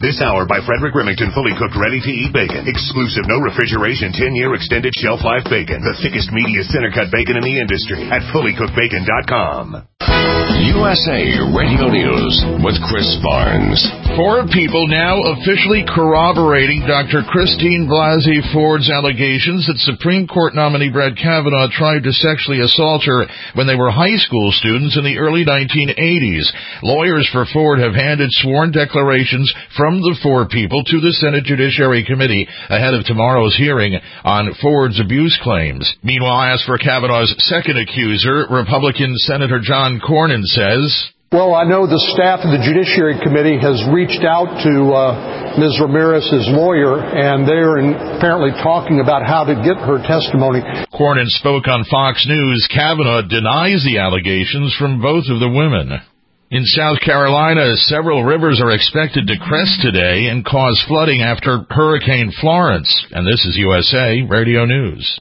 This hour by Frederick Remington, fully cooked, ready-to-eat bacon. Exclusive, no refrigeration, 10-year extended shelf life bacon. The thickest, meatiest center-cut bacon in the industry at fullycookedbacon.com. USA Radio News with Chris Barnes. 4 people now officially corroborating Dr. Christine Blasey Ford's allegations that Supreme Court nominee Brett Kavanaugh tried to sexually assault her when they were high school students in the early 1980s. Lawyers for Ford have handed sworn declarations from the 4 people to the Senate Judiciary Committee ahead of tomorrow's hearing on Ford's abuse claims. Meanwhile, as for Kavanaugh's second accuser, Republican Senator John Cornyn says, well, I know the staff of the Judiciary Committee has reached out to Ms. Ramirez's lawyer, and they're apparently talking about how to get her testimony. Cornyn spoke on Fox News. Kavanaugh denies the allegations from both of the women. In South Carolina, several rivers are expected to crest today and cause flooding after Hurricane Florence. And this is USA Radio News.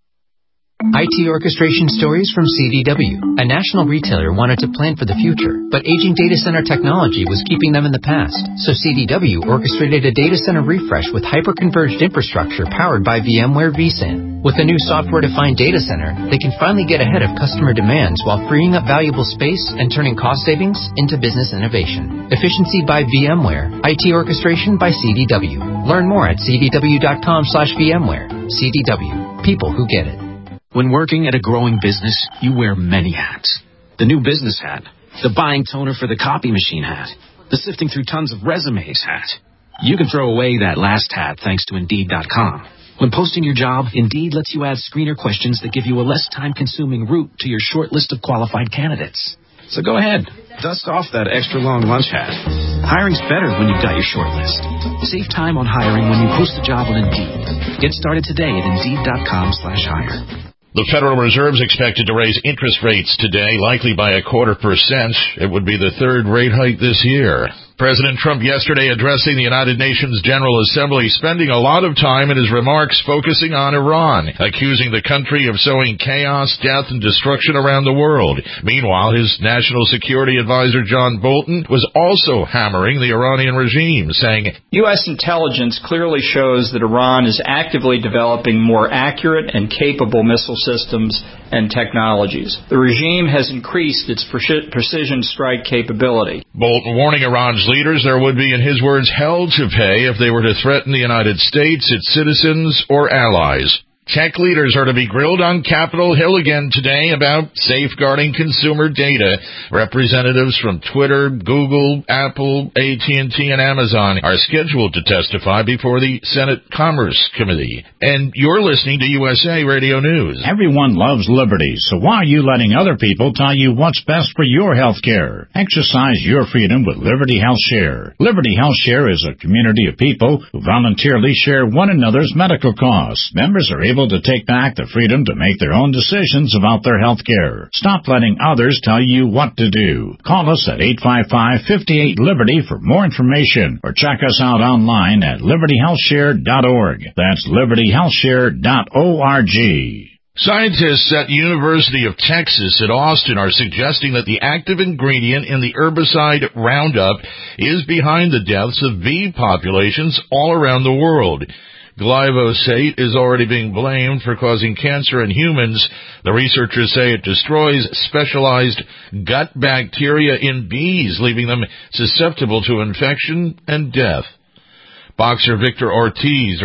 IT orchestration stories from CDW. A national retailer wanted to plan for the future, but aging data center technology was keeping them in the past. So CDW orchestrated a data center refresh with hyper-converged infrastructure powered by VMware vSAN. With a new software-defined data center, they can finally get ahead of customer demands while freeing up valuable space and turning cost savings into business innovation. Efficiency by VMware. IT orchestration by CDW. Learn more at cdw.com/VMware. CDW. People who get it. When working at a growing business, you wear many hats. The new business hat, the buying toner for the copy machine hat, the sifting through tons of resumes hat. You can throw away that last hat thanks to Indeed.com. When posting your job, Indeed lets you add screener questions that give you a less time-consuming route to your short list of qualified candidates. So go ahead, dust off that extra long lunch hat. Hiring's better when you've got your short list. Save time on hiring when you post a job on Indeed. Get started today at Indeed.com/hire. The Federal Reserve is expected to raise interest rates today, likely by 0.25%. It would be the 3rd rate hike this year. President Trump yesterday addressing the United Nations General Assembly, spending a lot of time in his remarks focusing on Iran, accusing the country of sowing chaos, death, and destruction around the world. Meanwhile, his National Security Advisor John Bolton was also hammering the Iranian regime, saying, U.S. intelligence clearly shows that Iran is actively developing more accurate and capable missile systems and technologies. The regime has increased its precision strike capability. Bolton warning Iran's leaders there would be, in his words, hell to pay if they were to threaten the United States, its citizens, or allies. Tech leaders are to be grilled on Capitol Hill again today about safeguarding consumer data. Representatives from Twitter, Google, Apple, AT&T, and Amazon are scheduled to testify before the Senate Commerce Committee. And you're listening to USA Radio News. Everyone loves liberty, so why are you letting other people tell you what's best for your health care? Exercise your freedom with Liberty Health Share. Liberty Health Share is a community of people who voluntarily share one another's medical costs. Members are able to take back the freedom to make their own decisions about their health care. Stop letting others tell you what to do. Call us at 855-58-LIBERTY for more information, or check us out online at libertyhealthshare.org. That's libertyhealthshare.org. Scientists at University of Texas at Austin are suggesting that the active ingredient in the herbicide Roundup is behind the deaths of bee populations all around the world. Glyphosate is already being blamed for causing cancer in humans. The researchers say it destroys specialized gut bacteria in bees, leaving them susceptible to infection and death. Boxer Victor Ortiz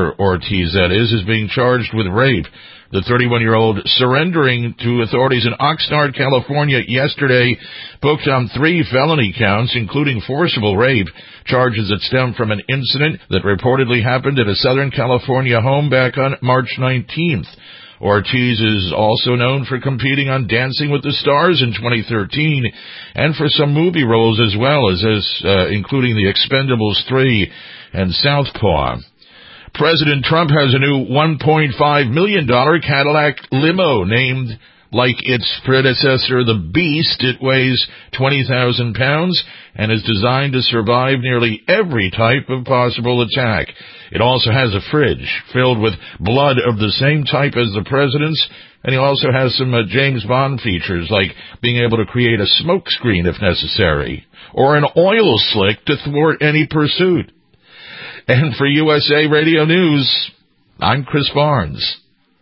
is being charged with rape. The 31-year-old, surrendering to authorities in Oxnard, California yesterday, booked on 3 felony counts, including forcible rape, charges that stem from an incident that reportedly happened at a Southern California home back on March 19th. Ortiz is also known for competing on Dancing with the Stars in 2013 and for some movie roles as well, including The Expendables 3 and Southpaw. President Trump has a new $1.5 million Cadillac limo named Like its predecessor, the Beast, it weighs 20,000 pounds and is designed to survive nearly every type of possible attack. It also has a fridge filled with blood of the same type as the president's, and he also has some James Bond features, like being able to create a smoke screen if necessary, or an oil slick to thwart any pursuit. And for USA Radio News, I'm Chris Barnes.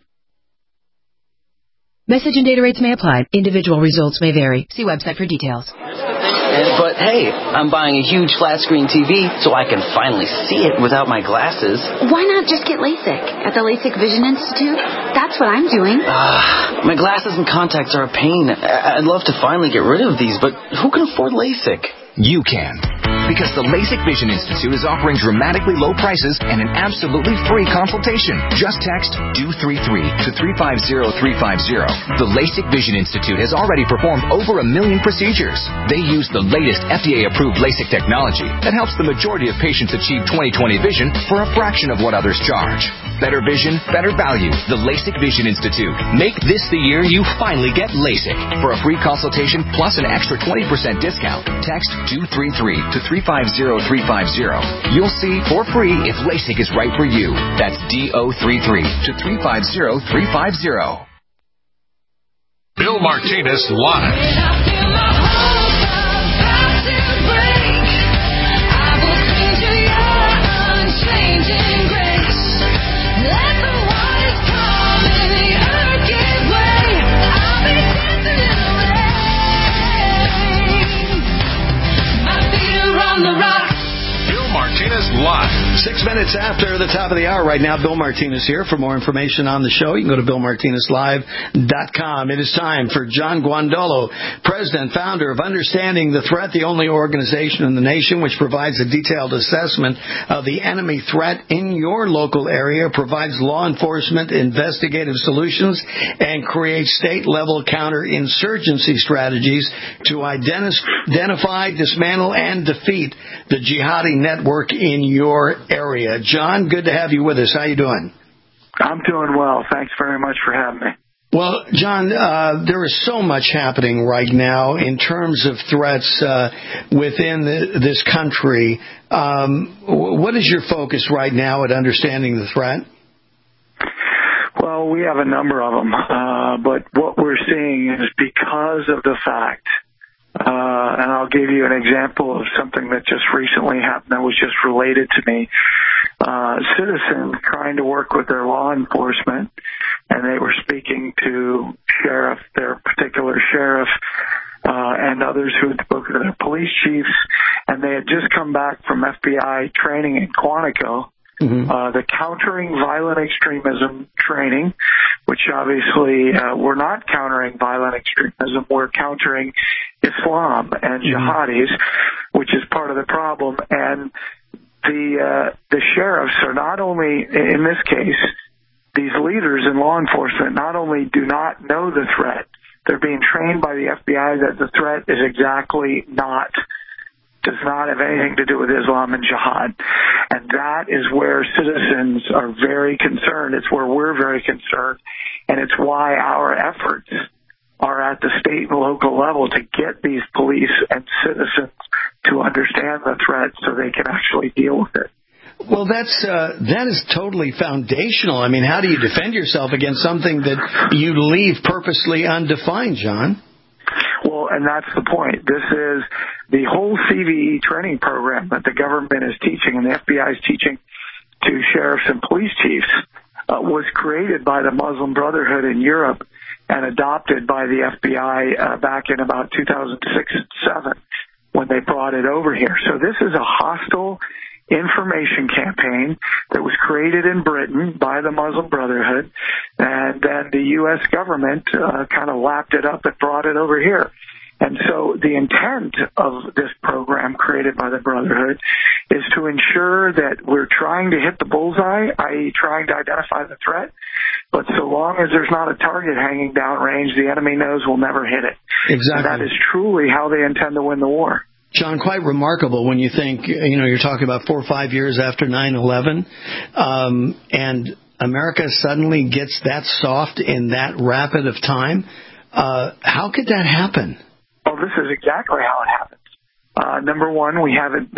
Message and data rates may apply. Individual results may vary. See website for details. But hey, I'm buying a huge flat screen TV so I can finally see it without my glasses. Why not just get LASIK at the LASIK Vision Institute? That's what I'm doing. My glasses and contacts are a pain. I'd love to finally get rid of these, but who can afford LASIK? You can. Because the LASIK Vision Institute is offering dramatically low prices and an absolutely free consultation. Just text DO33 to 350350. The LASIK Vision Institute has already performed over 1 million procedures. They use the latest FDA-approved LASIK technology that helps the majority of patients achieve 20/20 vision for a fraction of what others charge. Better vision, better value. The LASIK Vision Institute. Make this the year you finally get LASIK. For a free consultation plus an extra 20% discount, text DO33 to 350350. You'll see for free if LASIK is right for you. That's DO33 to 350350. Bill Martinez Live. Martinez Live. 6 minutes after the top of the hour right now, Bill Martinez here. For more information on the show, you can go to BillMartinezLive.com. It is time for John Guandolo, President, founder of Understanding the Threat, the only organization in the nation which provides a detailed assessment of the enemy threat in your local area, provides law enforcement investigative solutions, and creates state-level counterinsurgency strategies to identify, dismantle, and defeat the jihadi network in your area. John, good to have you with us. How you doing? I'm doing well. Thanks very much for having me. Well, John, there is so much happening right now in terms of threats within this country. What is your focus right now at Understanding the Threat? Well, we have a number of them, but what we're seeing is because of the fact and I'll give you an example of something that just recently happened that was just related to me. Citizens trying to work with their law enforcement, and they were speaking to their particular sheriff, and others who had spoken to their police chiefs, and they had just come back from FBI training in Quantico. Mm-hmm. The countering violent extremism training, which obviously we're not countering violent extremism, we're countering Islam and jihadis, which is part of the problem. And the sheriffs are not only, in this case, these leaders in law enforcement not only do not know the threat, they're being trained by the FBI that the threat is does not have anything to do with Islam and jihad. And that is where citizens are very concerned. It's where we're very concerned. And it's why our efforts are at the state and local level to get these police and citizens to understand the threat so they can actually deal with it. Well, that is totally foundational. I mean, how do you defend yourself against something that you leave purposely undefined, John? Well, and that's the point. This is the whole CVE training program that the government is teaching and the FBI is teaching to sheriffs and police chiefs was created by the Muslim Brotherhood in Europe and adopted by the FBI back in about 2006 and 2007 when they brought it over here. So this is a hostile information campaign that was created in Britain by the Muslim Brotherhood, and then the U.S. government kind of lapped it up and brought it over here. And so the intent of this program created by the Brotherhood is to ensure that we're trying to hit the bullseye, i.e. trying to identify the threat, but so long as there's not a target hanging downrange, the enemy knows we'll never hit it. Exactly. And that is truly how they intend to win the war. John, quite remarkable when you think, you're talking about 4 or 5 years after 9/11, and America suddenly gets that soft in that rapid of time. How could that happen? Well, this is exactly how it happens. Number one, we have it.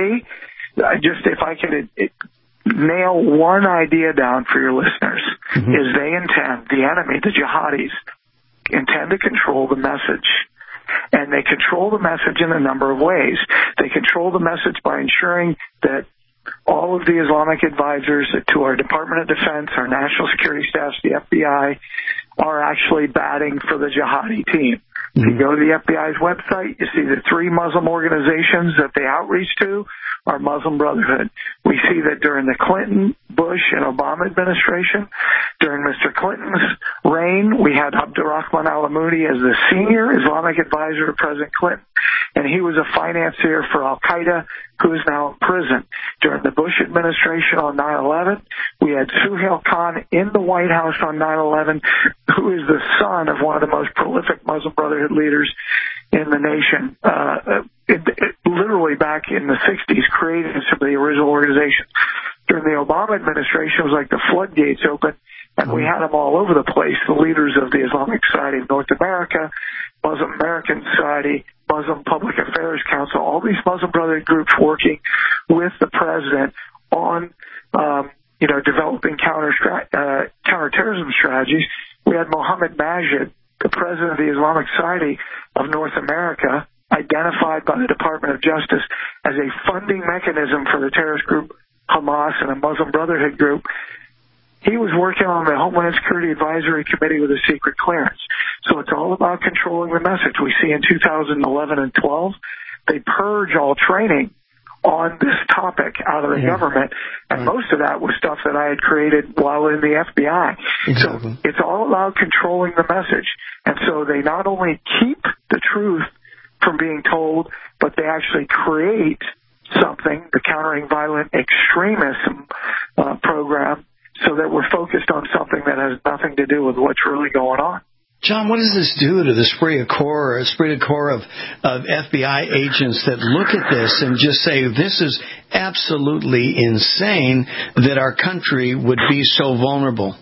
If I could nail one idea down for your listeners, is they intend, the enemy, the jihadis, intend to control the message. And they control the message in a number of ways. They control the message by ensuring that all of the Islamic advisors to our Department of Defense, our national security staffs, the FBI, are actually batting for the jihadi team. If you go to the FBI's website, you see the 3 Muslim organizations that they outreach to are Muslim Brotherhood. We see that during the Clinton, Bush, and Obama administration, during Mr. Clinton's reign, we had Abdurrahman al-Amoudi as the senior Islamic advisor to President Clinton, and he was a financier for Al-Qaeda, who is now in prison. During the Bush administration on 9/11, we had Suhail Khan in the White House on 9/11, who is the son of one of the most prolific Muslim Brotherhood leaders in the nation. Literally back in the 60s, created some of the original organizations. During the Obama administration, it was like the floodgates opened, and we had them all over the place. The leaders of the Islamic Society of North America, Muslim American Society, Muslim Public Affairs Council, all these Muslim Brotherhood groups working with the president on, developing counterterrorism strategies. We had Mohammed Majid, the president of the Islamic Society of North America, identified by the Department of Justice as a funding mechanism for the terrorist group Hamas and a Muslim Brotherhood group. He was working on the Homeland Security Advisory Committee with a secret clearance. So it's all about controlling the message. We see in 2011 and 12, they purge all training on this topic out of the government, and most of that was stuff that I had created while in the FBI. Exactly. So it's all about controlling the message. And so they not only keep the truth from being told, but they actually create something, the Countering Violent Extremism program, so that we're focused on something that has nothing to do with what's really going on. John, what does this do to the esprit de corps of FBI agents that look at this and just say, this is absolutely insane that our country would be so vulnerable?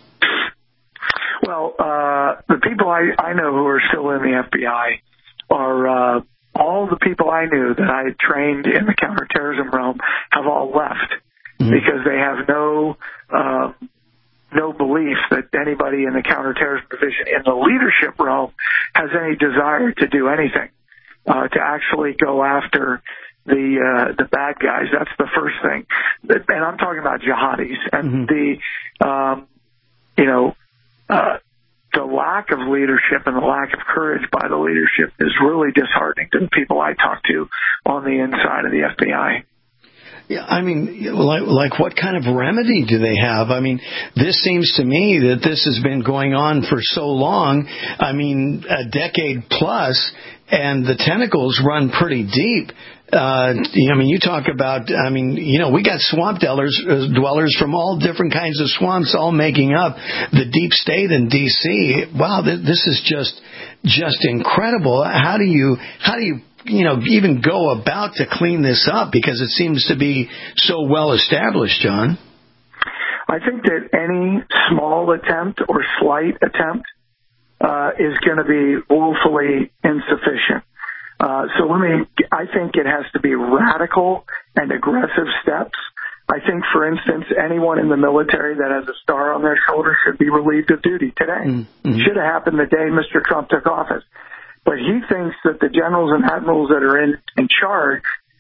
Well, the people I know who are still in the FBI are all the people I knew that I had trained in the counterterrorism realm have all left because they have no belief that anybody in the counterterrorism division in the leadership realm has any desire to do anything, to actually go after the bad guys. That's the first thing. And I'm talking about jihadis. And the lack of leadership and the lack of courage by the leadership is really disheartening to the people I talk to on the inside of the FBI. Yeah, I mean, like what kind of remedy do they have? I mean, this seems to me that this has been going on for so long, I mean, a decade plus, and the tentacles run pretty deep. You talk about, we got swamp dwellers from all different kinds of swamps all making up the deep state in D.C. Wow, this is just incredible. How do you even go about to clean this up? Because it seems to be so well established, John. I think that any small attempt or slight attempt is going to be woefully insufficient. I think it has to be radical and aggressive steps. I think, for instance, anyone in the military that has a star on their shoulder should be relieved of duty today. Should have happened the day Mr. Trump took office. But he thinks that the generals and admirals that are in charge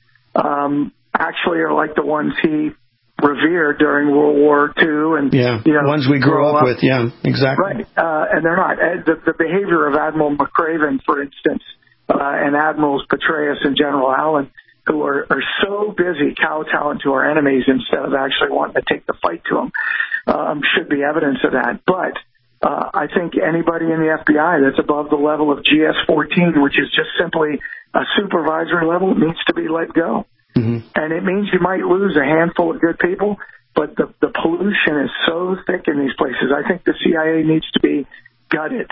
actually are like the ones he revered during World War II. And, ones we grew up with. Yeah, exactly. Right. And they're not. The behavior of Admiral McRaven, for instance, and Admirals Petraeus and General Allen, who are so busy kowtowing to our enemies instead of actually wanting to take the fight to them, should be evidence of that. But I think anybody in the FBI that's above the level of GS-14, which is just simply a supervisory level, needs to be let go. And it means you might lose a handful of good people, but the pollution is so thick in these places. I think the CIA needs to be gutted.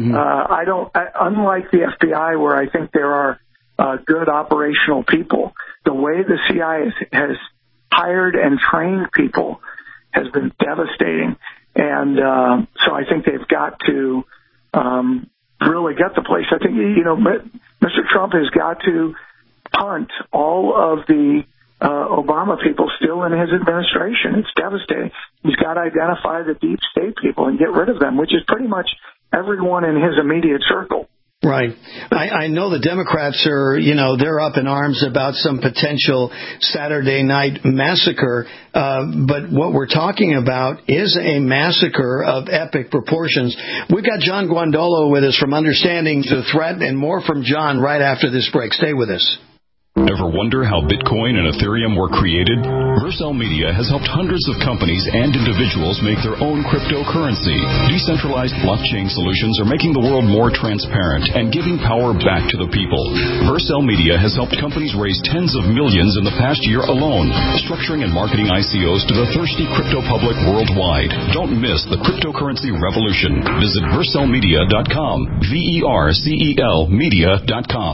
Unlike the FBI, where I think there are good operational people, the way the CIA has hired and trained people has been devastating. And so I think they've got to really gut the place. I think, Mr. Trump has got to punt all of the Obama people still in his administration. It's devastating. He's got to identify the deep state people and get rid of them, which is pretty much everyone in his immediate circle. Right. I know the Democrats are, they're up in arms about some potential Saturday night massacre, but what we're talking about is a massacre of epic proportions. We've got John Guandolo with us from Understanding the Threat, and more from John right after this break. Stay with us. Ever wonder how Bitcoin and Ethereum were created? Vercel Media has helped hundreds of companies and individuals make their own cryptocurrency. Decentralized blockchain solutions are making the world more transparent and giving power back to the people. Vercel Media has helped companies raise tens of millions in the past year alone, structuring and marketing ICOs to the thirsty crypto public worldwide. Don't miss the cryptocurrency revolution. Visit VercelMedia.com. VERCEL Media.com.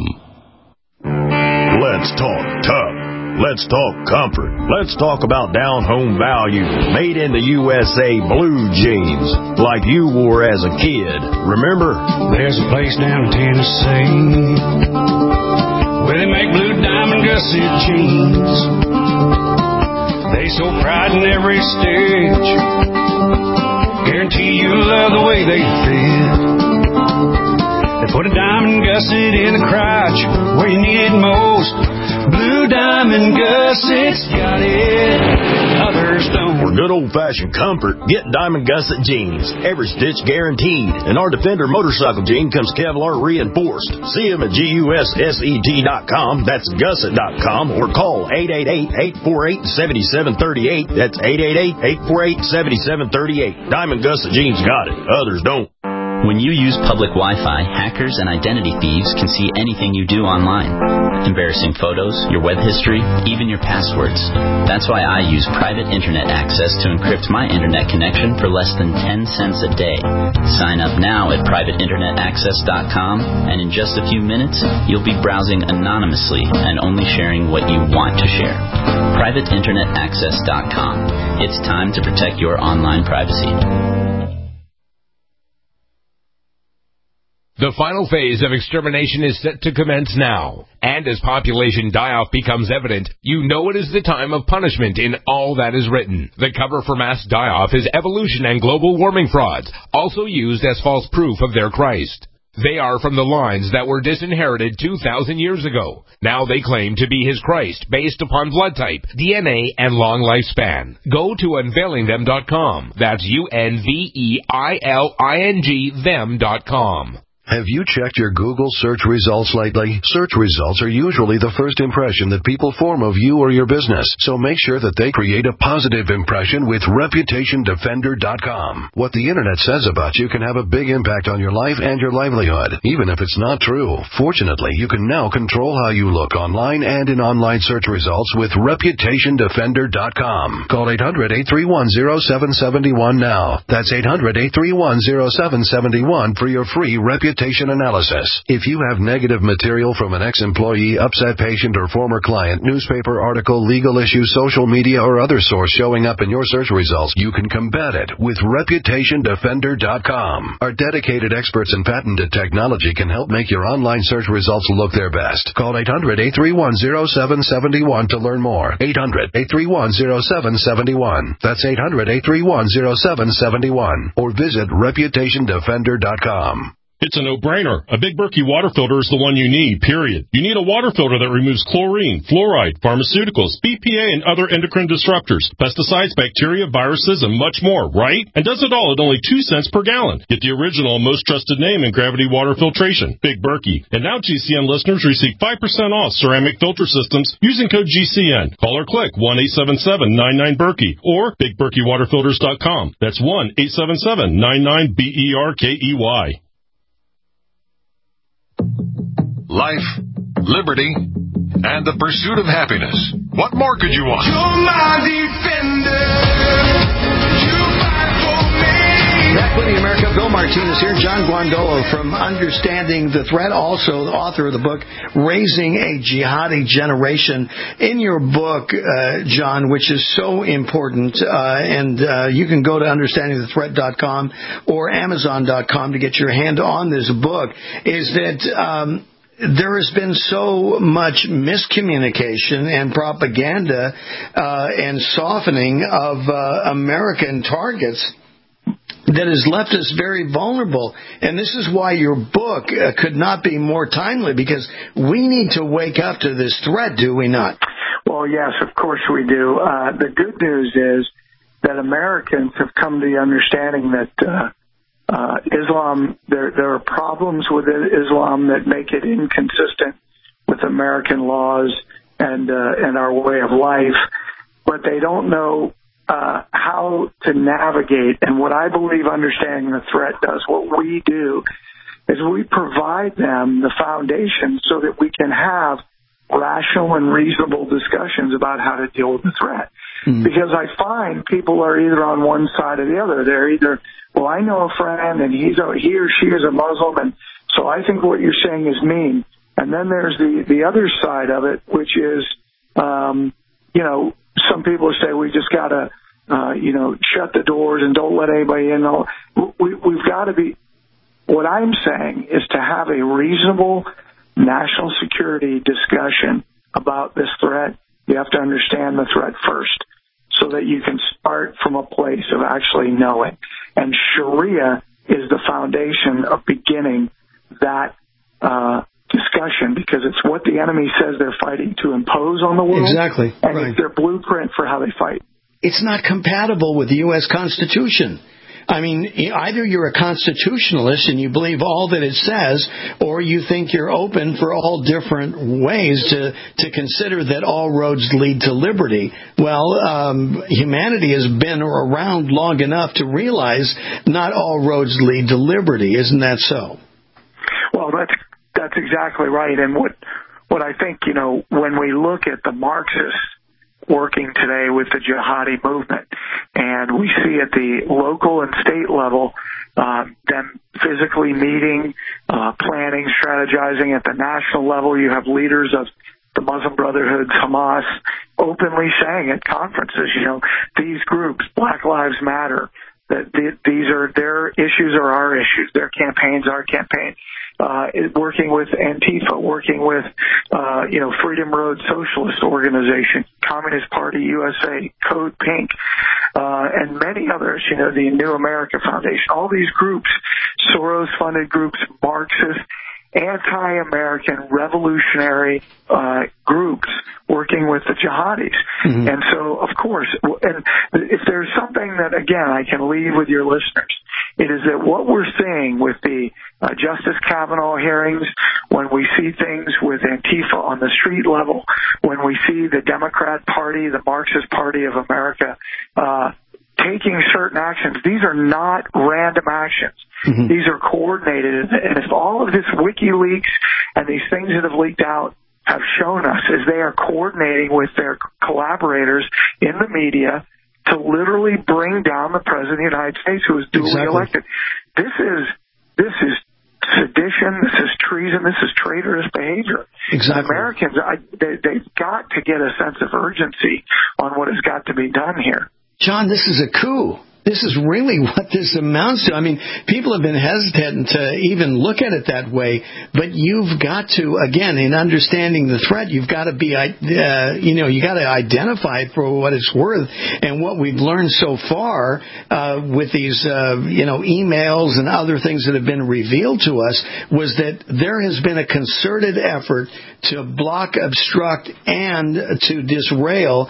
Let's talk tough. Let's talk comfort. Let's talk about down-home value. Made in the USA blue jeans, like you wore as a kid. Remember? There's a place down in Tennessee where they make blue diamond gusset jeans. They so pride in every stitch. Guarantee you'll love the way they fit. They put a diamond gusset in the crotch where you need it most. Blue diamond gussets got it, others don't. For good old-fashioned comfort, get Diamond Gusset jeans. Every stitch guaranteed. And our Defender motorcycle jean comes Kevlar reinforced. See them at GUSSET.com, that's gusset.com, or call 888-848-7738. That's 888-848-7738. Diamond Gusset jeans got it, others don't. When you use public Wi-Fi, hackers and identity thieves can see anything you do online. Embarrassing photos, your web history, even your passwords. That's why I use private internet access to encrypt my internet connection for less than 10 cents a day. Sign up now at privateinternetaccess.com, and in just a few minutes, you'll be browsing anonymously and only sharing what you want to share. privateinternetaccess.com. It's time to protect your online privacy. The final phase of extermination is set to commence now. And as population die-off becomes evident, you know it is the time of punishment in all that is written. The cover for mass die-off is evolution and global warming frauds, also used as false proof of their Christ. They are from the lines that were disinherited 2,000 years ago. Now they claim to be his Christ based upon blood type, DNA, and long lifespan. Go to unveilingthem.com. That's UNVEILING them.com. Have you checked your Google search results lately? Search results are usually the first impression that people form of you or your business, so make sure that they create a positive impression with ReputationDefender.com. What the Internet says about you can have a big impact on your life and your livelihood, even if it's not true. Fortunately, you can now control how you look online and in online search results with ReputationDefender.com. Call 800-831-0771 now. That's 800-831-0771 for your free reputation analysis. If you have negative material from an ex-employee, upset patient, or former client, newspaper article, legal issue, social media, or other source showing up in your search results, you can combat it with ReputationDefender.com. Our dedicated experts in patented technology can help make your online search results look their best. Call 800-831-0771 to learn more. 800-831-0771. That's 800-831-0771. Or visit ReputationDefender.com. It's a no-brainer. A Big Berkey water filter is the one you need, period. You need a water filter that removes chlorine, fluoride, pharmaceuticals, BPA, and other endocrine disruptors, pesticides, bacteria, viruses, and much more, right? And does it all at only 2 cents per gallon. Get the original and most trusted name in gravity water filtration, Big Berkey. And now GCN listeners receive 5% off ceramic filter systems using code GCN. Call or click 1-877-99-BERKEY or BigBerkeyWaterFilters.com. That's 1-877-99-BERKEY. Life, liberty, and the pursuit of happiness. What more could you want? You're my defender. You fight for me. Back with the America. Bill Martinez here. John Guandolo from Understanding the Threat, also the author of the book Raising a Jihadi Generation. In your book, John, which is so important, and you can go to understandingthethreat.com or amazon.com to get your hand on this book, is that there has been so much miscommunication and propaganda and softening of American targets that has left us very vulnerable. And this is why your book could not be more timely, because we need to wake up to this threat, do we not? Well, yes, of course we do. The good news is that Americans have come to the understanding that Islam, there are problems with Islam that make it inconsistent with American laws and our way of life, but they don't know how to navigate. And what I believe Understanding the Threat does, what we do, is we provide them the foundation so that we can have rational and reasonable discussions about how to deal with the threat. Mm-hmm. Because I find people are either on one side or the other. They're either, well, I know a friend and he or she is a Muslim, and so I think what you're saying is mean. And then there's the other side of it, which is, some people say we just got to, shut the doors and don't let anybody in. We've got to be, what I'm saying is to have a reasonable national security discussion about this threat. You have to understand the threat first so that you can start from a place of actually knowing. And Sharia is the foundation of beginning that discussion, because it's what the enemy says they're fighting to impose on the world. Exactly. And right. It's their blueprint for how they fight. It's not compatible with the U.S. Constitution. I mean, either you're a constitutionalist and you believe all that it says, or you think you're open for all different ways to consider that all roads lead to liberty. Well, humanity has been around long enough to realize not all roads lead to liberty. Isn't that so? Well, that's exactly right. And what I think, when we look at the Marxists working today with the jihadi movement, and we see at the local and state level them physically meeting, planning, strategizing. At the national level, you have leaders of the Muslim Brotherhood, Hamas, openly saying at conferences, these groups, Black Lives Matter, that these are their issues are our issues, their campaigns our campaign. Working with Antifa, working with, Freedom Road Socialist Organization, Communist Party USA, Code Pink, and many others, the New America Foundation, all these groups, Soros-funded groups, Marxist, anti-American revolutionary groups working with the jihadis. Mm-hmm. And so, of course, and if there's something that, again, I can leave with your listeners, it is that what we're seeing with the Justice Kavanaugh hearings, when we see things with Antifa on the street level, when we see the Democrat Party, the Marxist Party of America, taking certain actions, these are not random actions. Mm-hmm. These are coordinated. And if all of this WikiLeaks and these things that have leaked out have shown us, is they are coordinating with their collaborators in the media to literally bring down the President of the United States, who was duly elected. This is sedition, this is treason, this is traitorous behavior. Exactly. And Americans, they've got to get a sense of urgency on what has got to be done here. John, this is a coup. This is really what this amounts to. I mean, people have been hesitant to even look at it that way, but you've got to, again, in understanding the threat, you've got to be, you got to identify it for what it's worth. And what we've learned so far with these, emails and other things that have been revealed to us was that there has been a concerted effort to block, obstruct, and to derail,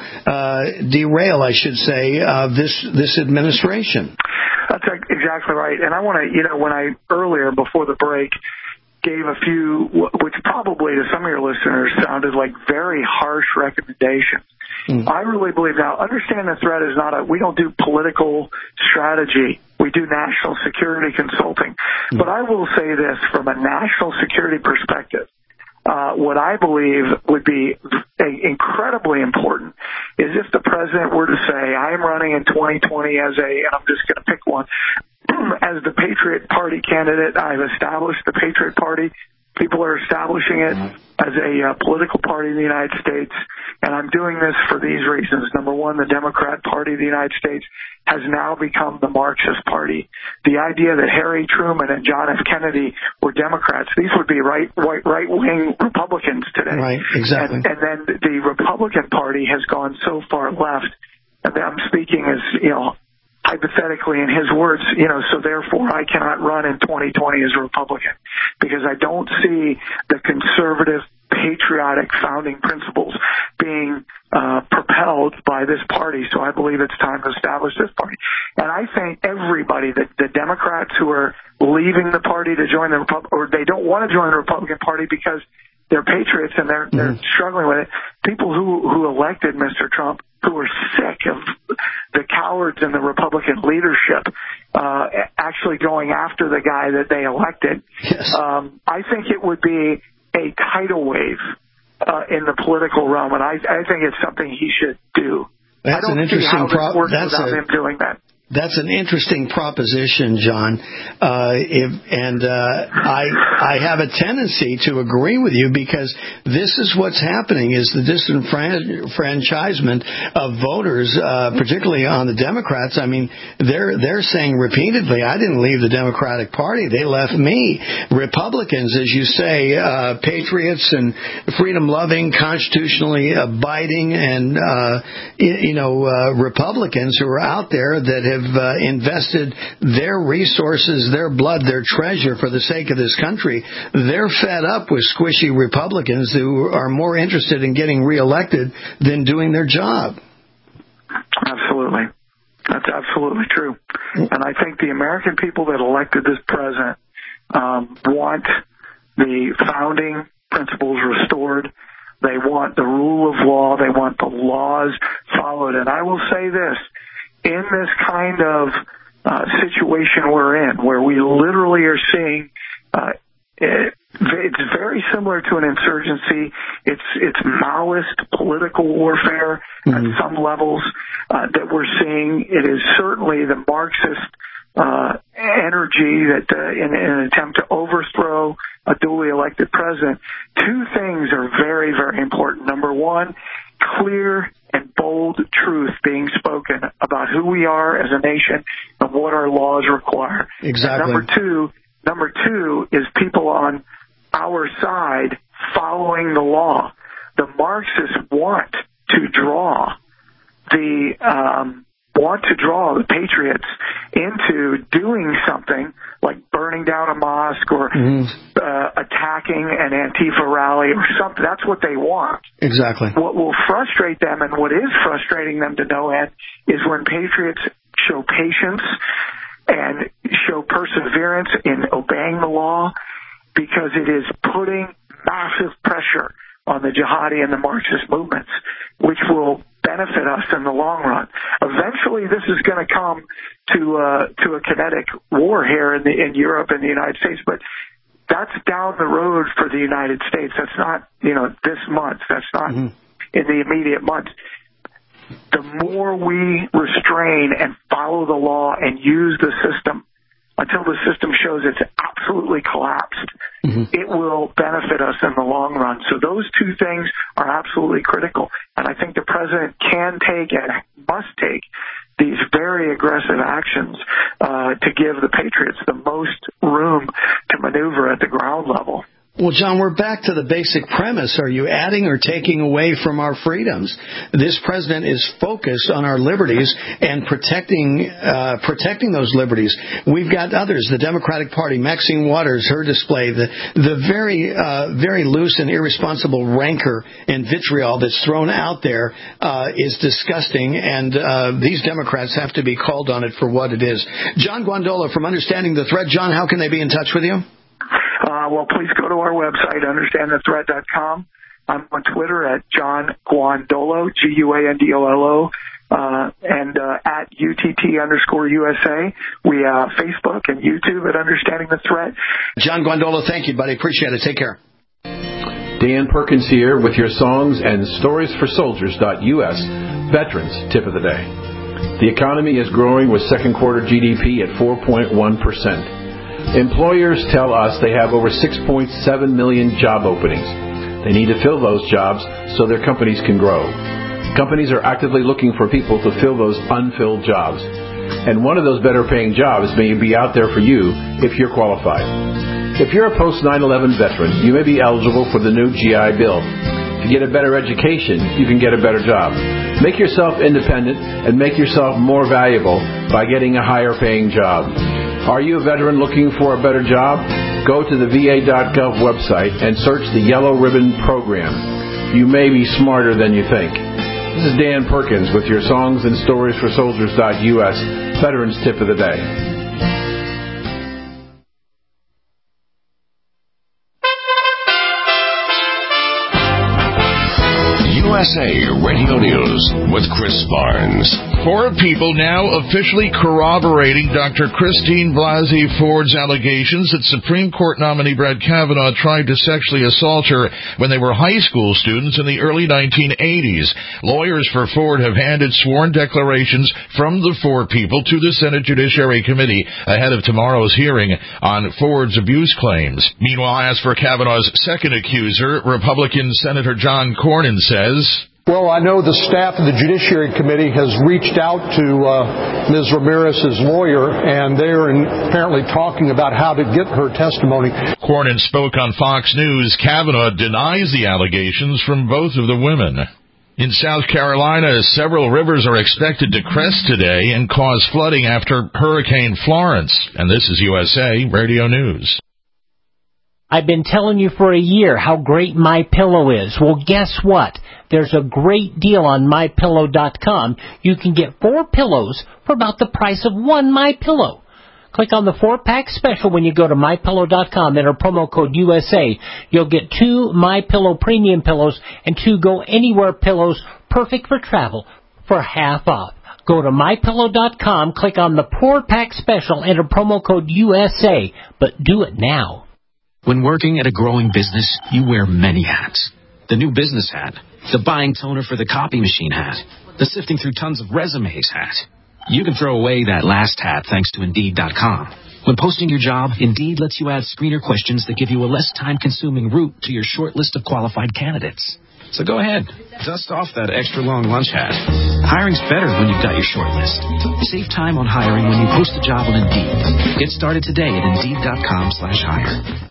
I should say, this administration. That's exactly right. And I want to, when I earlier, before the break, gave a few, which probably to some of your listeners sounded like very harsh recommendations. Mm. I really believe now, understand the threat is not we don't do political strategy. We do national security consulting. Mm. But I will say this from a national security perspective. What I believe would be incredibly important is if the president were to say, I am running in 2020 and I'm just going to pick one, as the Patriot Party candidate, I've established the Patriot Party. People are establishing it as a political party in the United States, and I'm doing this for these reasons. Number one, the Democrat Party of the United States has now become the Marxist Party. The idea that Harry Truman and John F. Kennedy were Democrats, these would be right-wing Republicans today. Right, exactly. And then the Republican Party has gone so far left, and I'm speaking as, hypothetically in his words, so therefore I cannot run in 2020 as a Republican because I don't see the conservative, patriotic founding principles being propelled by this party. So I believe it's time to establish this party. And I think everybody, the Democrats who are leaving the party to join the or they don't want to join the Republican Party because they're patriots and they're struggling with it. People who elected Mr. Trump, who are sick of the cowards in the Republican leadership actually going after the guy that they elected. Yes. I think it would be a tidal wave in the political realm, and I think it's something he should do. That's I don't an interesting see how this works without him doing that. That's an interesting proposition, John. I have a tendency to agree with you because this is what's happening is the disenfranchisement of voters, particularly on the Democrats. I mean, they're saying repeatedly, I didn't leave the Democratic Party. They left me. Republicans, as you say, patriots and freedom-loving, constitutionally abiding and, Republicans who are out there that have invested their resources, their blood, their treasure for the sake of this country. They're fed up with squishy Republicans who are more interested in getting reelected than doing their job. Absolutely. That's absolutely true. And I think the American people that elected this president want the founding principles restored. They want the rule of law. They want the laws followed. And I will say this. In this kind of situation we're in, where we literally are seeing, it's very similar to an insurgency. It's Maoist political warfare at some levels that we're seeing. It is certainly the Marxist energy that in an attempt to overthrow a duly elected president. Two things are very, very important. Number one, clear and bold truth being spoken about who we are as a nation and what our laws require. Exactly. And number two is people on our side following the law. The Marxists want to draw the patriots into doing something like burning down a mosque or attacking an Antifa rally or something. That's what they want. Exactly. What will frustrate them and what is frustrating them to no end is when patriots show patience and show perseverance in obeying the law, because it is putting massive pressure on the jihadi and the Marxist movements, which will benefit us in the long run. Eventually, this is going to come to a kinetic war here in Europe and the United States, but that's down the road for the United States. That's not, this month. That's not in the immediate months. The more we restrain and follow the law and use the system until the system shows it's absolutely collapsed, it will benefit us in the long run. So those two things are absolutely critical. And I think the president can take and must take these very aggressive actions to give the patriots the most room to maneuver at the ground level. Well, John, we're back to the basic premise. Are you adding or taking away from our freedoms? This president is focused on our liberties and protecting those liberties. We've got others, the Democratic Party, Maxine Waters, her display, the very loose and irresponsible rancor and vitriol that's thrown out there is disgusting, and these Democrats have to be called on it for what it is. John Guandolo from Understanding the Threat. John, how can they be in touch with you? Well, please go to our website, understandthethreat.com. I'm on Twitter at John Guandolo, Guandolo, and at UTT_USA. We Facebook and YouTube at Understanding the Threat. John Guandolo, thank you, buddy. Appreciate it. Take care. Dan Perkins here with your songs and storiesforsoldiers.us Veterans Tip of the Day. The economy is growing with second quarter GDP at 4.1%. Employers tell us they have over 6.7 million job openings. They need to fill those jobs so their companies can grow. Companies are actively looking for people to fill those unfilled jobs. And one of those better paying jobs may be out there for you if you're qualified. If you're a post-9/11 veteran, you may be eligible for the new GI Bill. To get a better education, you can get a better job. Make yourself independent and make yourself more valuable by getting a higher paying job. Are you a veteran looking for a better job? Go to the VA.gov website and search the Yellow Ribbon Program. You may be smarter than you think. This is Dan Perkins with your Songs and Stories for Soldiers.us Veterans Tip of the Day. USA Radio News with Chris Barnes. 4 people now officially corroborating Dr. Christine Blasey Ford's allegations that Supreme Court nominee Brett Kavanaugh tried to sexually assault her when they were high school students in the early 1980s. Lawyers for Ford have handed sworn declarations from the 4 people to the Senate Judiciary Committee ahead of tomorrow's hearing on Ford's abuse claims. Meanwhile, as for Kavanaugh's second accuser, Republican Senator John Cornyn says, well, I know the staff of the Judiciary Committee has reached out to Ms. Ramirez's lawyer, and they are apparently talking about how to get her testimony. Cornyn spoke on Fox News. Kavanaugh denies the allegations from both of the women. In South Carolina, several rivers are expected to crest today and cause flooding after Hurricane Florence. And this is USA Radio News. I've been telling you for a year how great MyPillow is. Well, guess what? There's a great deal on MyPillow.com. You can get 4 pillows for about the price of 1 MyPillow. Click on the 4-pack special when you go to MyPillow.com. Enter promo code USA. You'll get 2 MyPillow premium pillows and 2 Go Anywhere pillows, perfect for travel, for half off. Go to MyPillow.com, click on the 4-pack special, enter promo code USA, but do it now. When working at a growing business, you wear many hats. The new business hat, the buying toner for the copy machine hat, the sifting through tons of resumes hat. You can throw away that last hat thanks to Indeed.com. When posting your job, Indeed lets you add screener questions that give you a less time-consuming route to your short list of qualified candidates. So go ahead, dust off that extra long lunch hat. Hiring's better when you've got your short list. Save time on hiring when you post a job on Indeed. Get started today at Indeed.com/hire.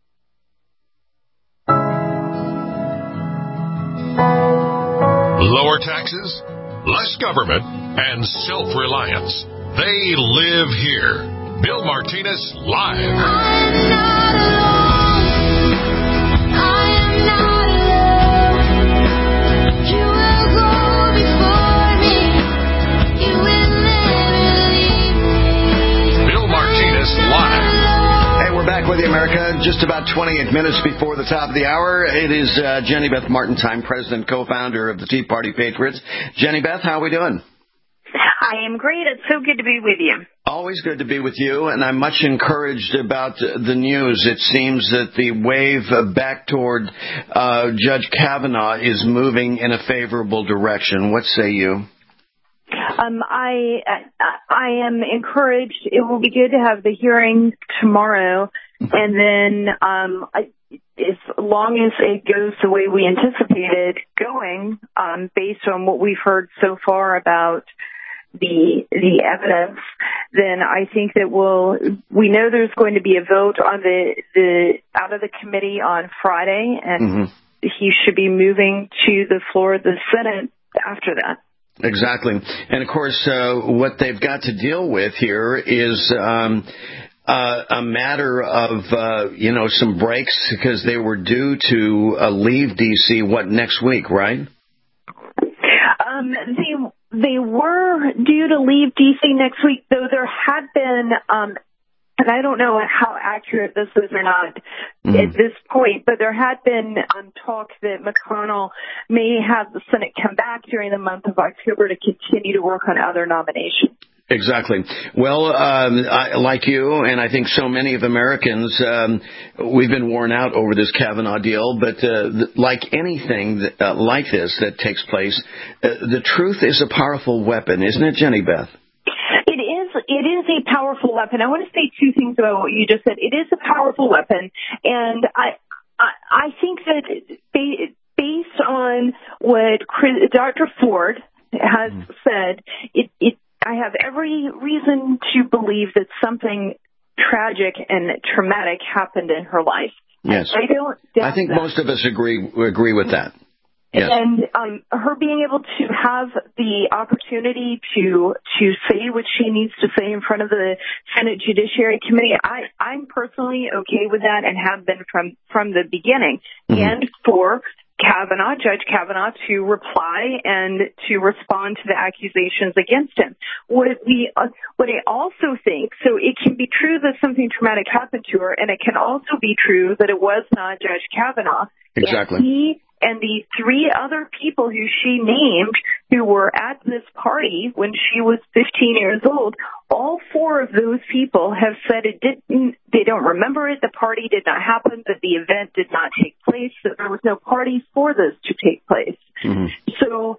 Lower taxes, less government, and self-reliance. They live here. Bill Martinez live. I'm not alone. I am not alone. You will go before me. You will never leave me. Bill Martinez live. Hey, we're back with you, America. Just about 28 minutes before the top of the hour. It is Jenny Beth Martintime, President, co-founder of the Tea Party Patriots. Jenny Beth, how are we doing? I am great. It's so good to be with you. Always good to be with you, and I'm much encouraged about the news. It seems that the wave back toward Judge Kavanaugh is moving in a favorable direction. What say you? I am encouraged. It will be good to have the hearing tomorrow, and then as long as it goes the way we anticipated going, based on what we've heard so far about the evidence, then I think that we know there's going to be a vote on the out of the committee on Friday, and he should be moving to the floor of the Senate after that. Exactly. And of course, what they've got to deal with here is a matter of, some breaks, because they were due to leave D.C., next week, right? They were due to leave D.C. next week, though there had been, and I don't know how accurate this is or not at this point, but there had been talk that McConnell may have the Senate come back during the month of October to continue to work on other nominations. Exactly. Well, like you, and I think so many of Americans, we've been worn out over this Kavanaugh deal, but like anything like this that takes place, the truth is a powerful weapon, isn't it, Jenny Beth? It is a powerful weapon. I want to say two things about what you just said. It is a powerful weapon, and I think that based on what Dr. Ford has said, I have every reason to believe that something tragic and traumatic happened in her life. Yes. I don't doubt I think that. most of us agree with that. Yes. And her being able to have the opportunity to say what she needs to say in front of the Senate Judiciary Committee, I'm personally okay with that and have been from the beginning. Mm-hmm. And for Judge Kavanaugh, to reply and to respond to the accusations against him. What I also think, so it can be true that something traumatic happened to her, and it can also be true that it was not Judge Kavanaugh. Exactly. And he and the three other people who she named who were at this party when she was 15 years old, all four of those people have said they don't remember it, the party did not happen, that the event did not take place, that there was no party for this to take place. Mm-hmm. So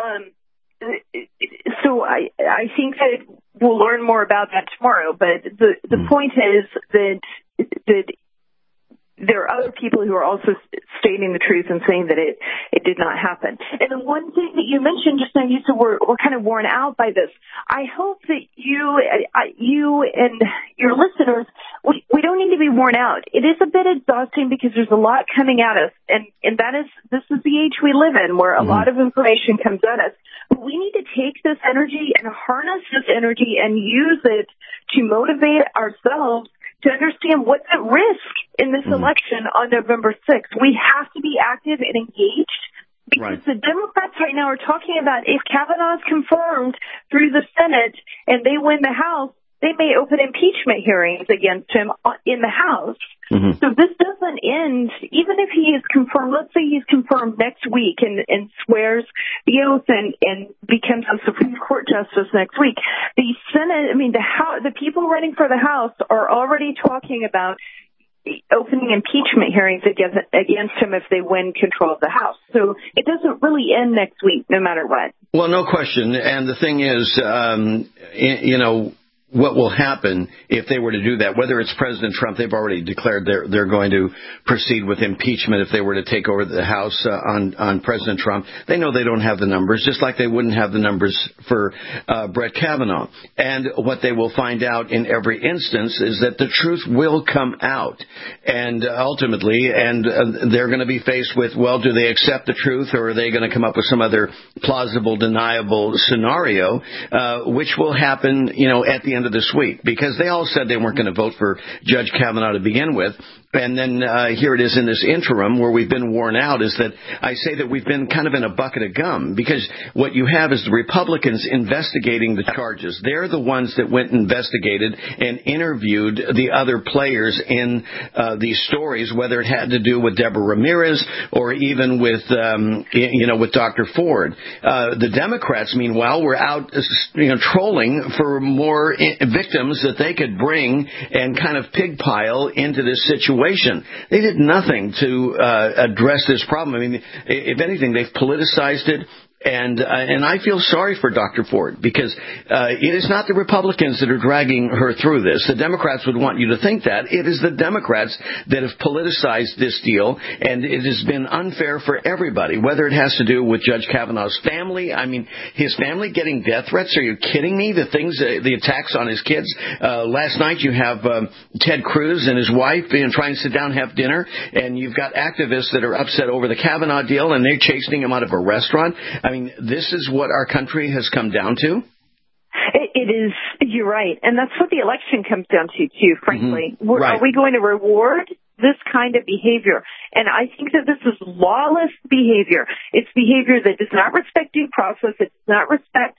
I think that we'll learn more about that tomorrow, but the point is that there are other people who are also stating the truth and saying that it did not happen. And the one thing that you mentioned just now, you said we're kind of worn out by this. I hope that you and your listeners, we don't need to be worn out. It is a bit exhausting because there's a lot coming at us, and this is the age we live in where a lot of information comes at us. But we need to take this energy and harness this energy and use it to motivate ourselves to understand what's at risk in this election on November 6th. We have to be active and engaged because the Democrats right now are talking about if Kavanaugh is confirmed through the Senate and they win the House, they may open impeachment hearings against him in the House. Mm-hmm. So this doesn't end, even if he is confirmed, let's say he's confirmed next week and swears the oath and becomes a Supreme Court justice next week. The Senate, the people running for the House are already talking about opening impeachment hearings against him if they win control of the House. So it doesn't really end next week, no matter what. Well, no question. And the thing is, what will happen if they were to do that, whether it's President Trump, they've already declared they're going to proceed with impeachment if they were to take over the House on President Trump. They know they don't have the numbers, just like they wouldn't have the numbers for Brett Kavanaugh. And what they will find out in every instance is that the truth will come out. And ultimately, they're going to be faced with, well, do they accept the truth, or are they going to come up with some other plausible, deniable scenario, which will happen, at the end of this week, because they all said they weren't going to vote for Judge Kavanaugh to begin with. And then here it is in this interim where we've been worn out, is that I say that we've been kind of in a bucket of gum, because what you have is the Republicans investigating the charges. They're the ones that went and investigated and interviewed the other players in these stories, whether it had to do with Deborah Ramirez or even with Dr. Ford. The Democrats, meanwhile, were out trolling for more victims that they could bring and kind of pigpile into this situation. They did nothing to address this problem. If anything, they've politicized it. And I feel sorry for Dr. Ford, because it is not the Republicans that are dragging her through this. The Democrats would want you to think that. It is the Democrats that have politicized this deal, and it has been unfair for everybody, whether it has to do with Judge Kavanaugh's family. His family getting death threats. Are you kidding me? The attacks on his kids. Last night you have Ted Cruz and his wife trying to sit down and have dinner, and you've got activists that are upset over the Kavanaugh deal, and they're chasing him out of a restaurant. This is what our country has come down to. It is. You're right. And that's what the election comes down to, too, frankly. Mm-hmm. Right. Are we going to reward this kind of behavior? And I think that this is lawless behavior. It's behavior that does not respect due process. It does not respect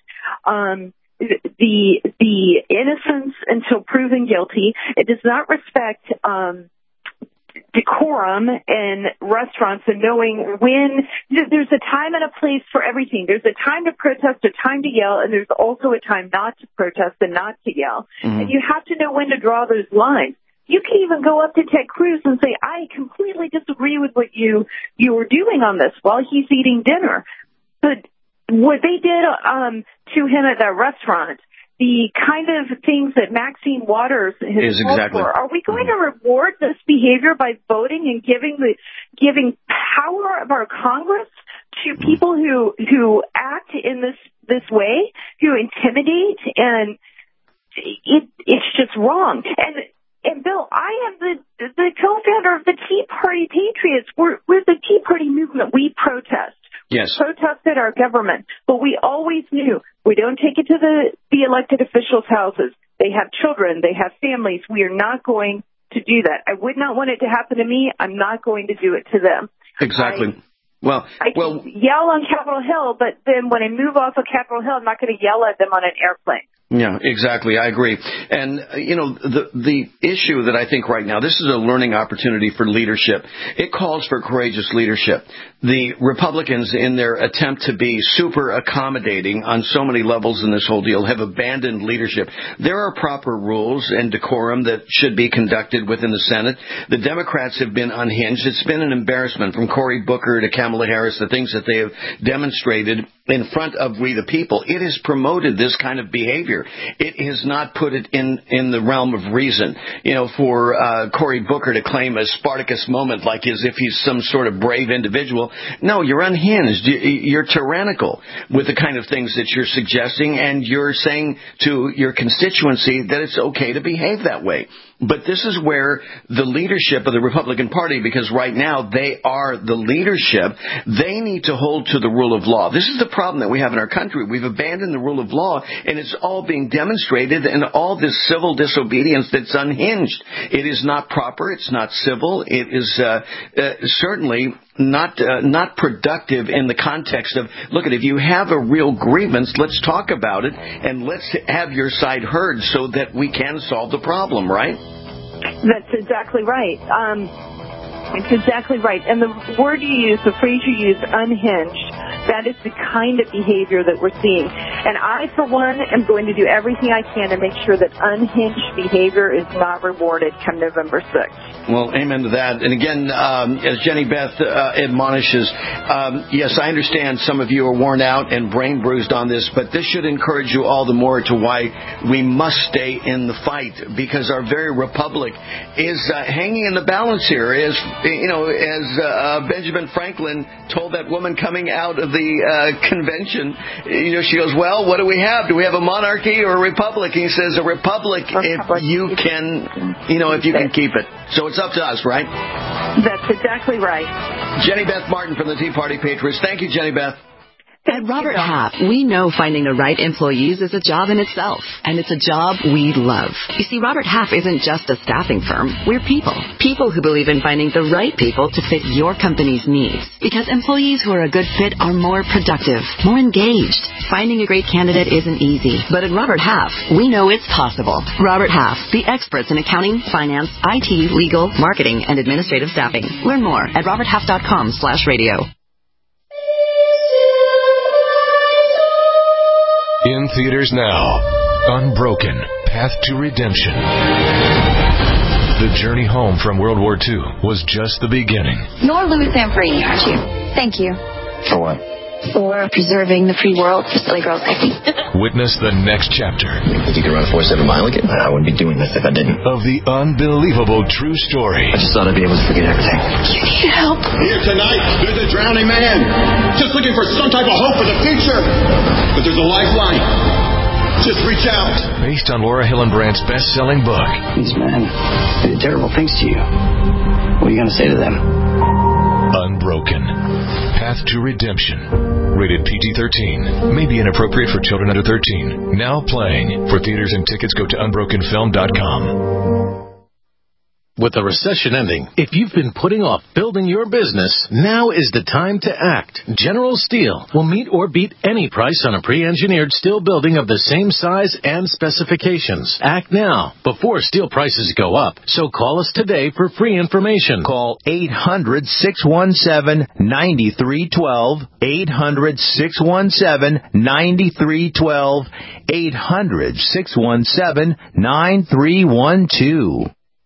the innocence until proven guilty. It does not respect decorum in restaurants and knowing when there's a time and a place for everything. There's a time to protest, a time to yell, and there's also a time not to protest and not to yell. And you have to know when to draw those lines. You can even go up to Ted Cruz and say, I completely disagree with what you were doing on this while he's eating dinner. But what they did to him at that restaurant, the kind of things that Maxine Waters has called for, are we going to reward this behavior by voting and giving power of our Congress to people who act in this way, who intimidate? And it's just wrong. And Bill, I am the co-founder of the Tea Party Patriots. We're the Tea Party movement. We protest. Yes. We protested our government, but we always knew we don't take it to the elected officials' houses. They have children. They have families. We are not going to do that. I would not want it to happen to me. I'm not going to do it to them. Exactly. I can yell on Capitol Hill, but then when I move off of Capitol Hill, I'm not going to yell at them on an airplane. Yeah, exactly. I agree. And, the issue that I think right now, this is a learning opportunity for leadership. It calls for courageous leadership. The Republicans, in their attempt to be super accommodating on so many levels in this whole deal, have abandoned leadership. There are proper rules and decorum that should be conducted within the Senate. The Democrats have been unhinged. It's been an embarrassment from Cory Booker to Kamala Harris, the things that they have demonstrated in front of we the people. It has promoted this kind of behavior. It has not put it in the realm of reason. For Cory Booker to claim a Spartacus moment like as if he's some sort of brave individual. No, you're unhinged. You're tyrannical with the kind of things that you're suggesting, and you're saying to your constituency that it's okay to behave that way. But this is where the leadership of the Republican Party, because right now they are the leadership, they need to hold to the rule of law. This is the problem that we have in our country. We've abandoned the rule of law, and it's all being demonstrated in all this civil disobedience that's unhinged. It is not proper. It's not civil. It is certainly not productive in the context of, look, if you have a real grievance, let's talk about it, and let's have your side heard so that we can solve the problem, right? That's exactly right. It's exactly right. And the word you use, the phrase you use, unhinged, that is the kind of behavior that we're seeing. And I, for one, am going to do everything I can to make sure that unhinged behavior is not rewarded come November 6th. Well, amen to that. And again, as Jenny Beth admonishes, yes, I understand some of you are worn out and brain bruised on this, but this should encourage you all the more to why we must stay in the fight, because our very republic is hanging in the balance here. As Benjamin Franklin told that woman coming out of the convention, she goes, well, what do we have? Do we have a monarchy or a republic? And he says, a republic if you can keep it. So it's up to us, right? That's exactly right. Jenny Beth Martin from the Tea Party Patriots. Thank you, Jenny Beth. At Robert Half, we know finding the right employees is a job in itself, and it's a job we love. You see, Robert Half isn't just a staffing firm. We're people. People who believe in finding the right people to fit your company's needs. Because employees who are a good fit are more productive, more engaged. Finding a great candidate isn't easy, but at Robert Half, we know it's possible. Robert Half, the experts in accounting, finance, IT, legal, marketing, and administrative staffing. Learn more at roberthalf.com/radio. In theaters now, Unbroken, Path to Redemption. The journey home from World War II was just the beginning. You're Louis Zamperini, aren't you? Thank you. For what? For preserving the free world for silly girls like me. Witness the next chapter. If you could run a 4.7 mile again, I wouldn't be doing this if I didn't. Of the unbelievable true story. I just thought I'd be able to forget everything. You need help. Here tonight, there's a drowning man. Just looking for some type of hope for the future. But there's a lifeline. Just reach out. Based on Laura Hillenbrandt's best-selling book. These men did terrible things to you. What are you going to say to them? Unbroken. Path to Redemption. Rated PG-13. May be inappropriate for children under 13. Now playing. For theaters and tickets, go to unbrokenfilm.com. With the recession ending, if you've been putting off building your business, now is the time to act. General Steel will meet or beat any price on a pre-engineered steel building of the same size and specifications. Act now, before steel prices go up. So call us today for free information. Call 800-617-9312. 800-617-9312. 800-617-9312.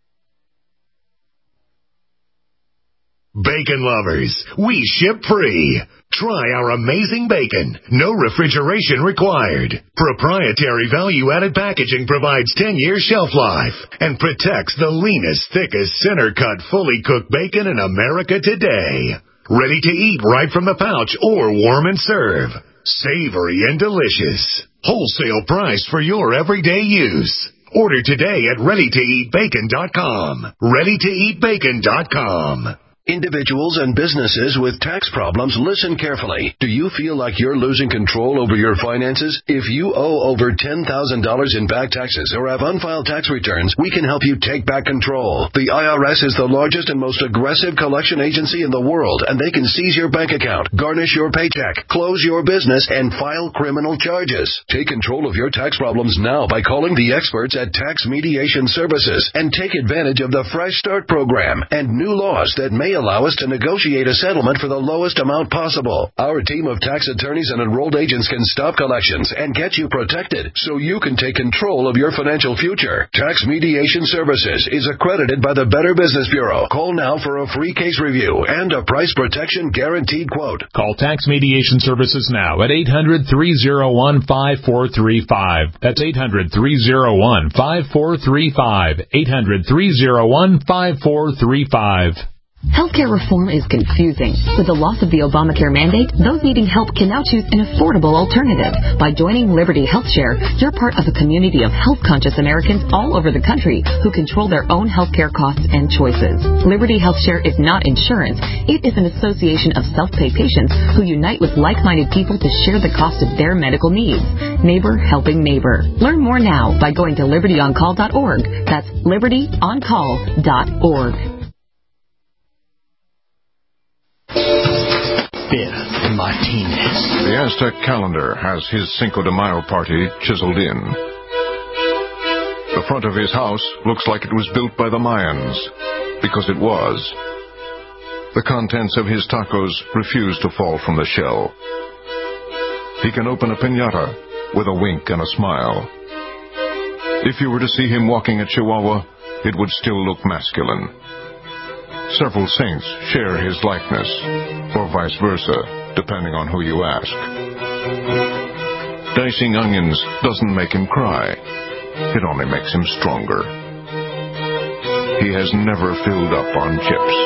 Bacon lovers, we ship free. Try our amazing bacon. No refrigeration required. Proprietary value-added packaging provides 10-year shelf life and protects the leanest, thickest, center-cut, fully cooked bacon in America today. Ready to eat right from the pouch or warm and serve. Savory and delicious. Wholesale price for your everyday use. Order today at ReadyToEatBacon.com. ReadyToEatBacon.com. Individuals and businesses with tax problems, listen carefully. Do you feel like you're losing control over your finances? If you owe over $10,000 in back taxes or have unfiled tax returns, we can help you take back control. The IRS is the largest and most aggressive collection agency in the world, and they can seize your bank account, garnish your paycheck, close your business, and file criminal charges. Take control of your tax problems now by calling the experts at Tax Mediation Services and take advantage of the Fresh Start program and new laws that may allow us to negotiate a settlement for the lowest amount possible. Our team of tax attorneys and enrolled agents can stop collections and get you protected so you can take control of your financial future. Tax Mediation Services is accredited by the Better Business Bureau. Call now for a free case review and a price protection guaranteed quote. Call Tax Mediation Services now at 800-301-5435. That's 800-301-5435. 800-301-5435. Healthcare reform is confusing. With the loss of the Obamacare mandate, those needing help can now choose an affordable alternative. By joining Liberty HealthShare, you're part of a community of health-conscious Americans all over the country who control their own healthcare costs and choices. Liberty HealthShare is not insurance. It is an association of self-pay patients who unite with like-minded people to share the cost of their medical needs. Neighbor helping neighbor. Learn more now by going to libertyoncall.org. That's libertyoncall.org. Biff Martinez. The Aztec calendar has his Cinco de Mayo party chiseled in. The front of his house looks like it was built by the Mayans, because it was. The contents of his tacos refuse to fall from the shell. He can open a piñata with a wink and a smile. If you were to see him walking at Chihuahua, it would still look masculine. Several saints share his likeness, or vice versa, depending on who you ask. Dicing onions doesn't make him cry. It only makes him stronger. He has never filled up on chips.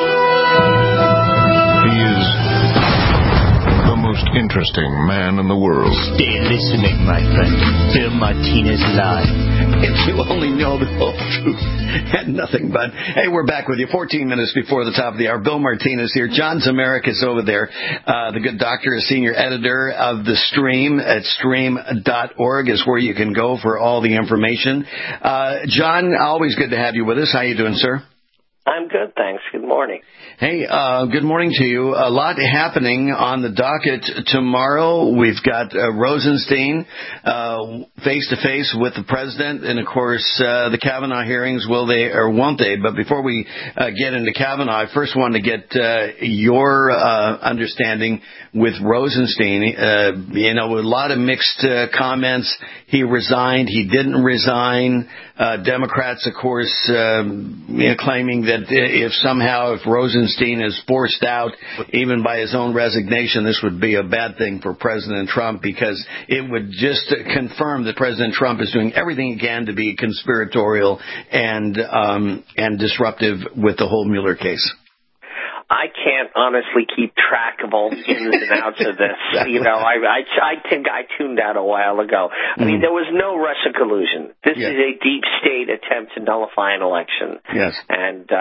He is the most interesting man in the world. Stay listening, my friend. Bill Martinez Live. If you only know the whole truth and nothing but. Hey, we're back with you 14 minutes before the top of the hour. Bill Martinez here. John Zamarek over there. The good doctor is senior editor of The Stream at stream.org is where you can go for all the information. John, always good to have you with us. How you doing, sir? I'm good, thanks. Good morning. Hey, good morning to you. A lot happening on the docket tomorrow. We've got Rosenstein face-to-face with the president, and, of course, the Kavanaugh hearings, will they or won't they? But before we get into Kavanaugh, I first want to get your understanding with Rosenstein. With a lot of mixed comments. He resigned. He didn't resign. Democrats, of course, claiming that if Rosenstein is forced out, even by his own resignation, this would be a bad thing for President Trump because it would just confirm that President Trump is doing everything he can to be conspiratorial and disruptive with the whole Mueller case. I can't honestly keep track of all the ins and outs of this. I think I tuned out a while ago. I mean, there was no Russia collusion. This is a deep state attempt to nullify an election. Yes. And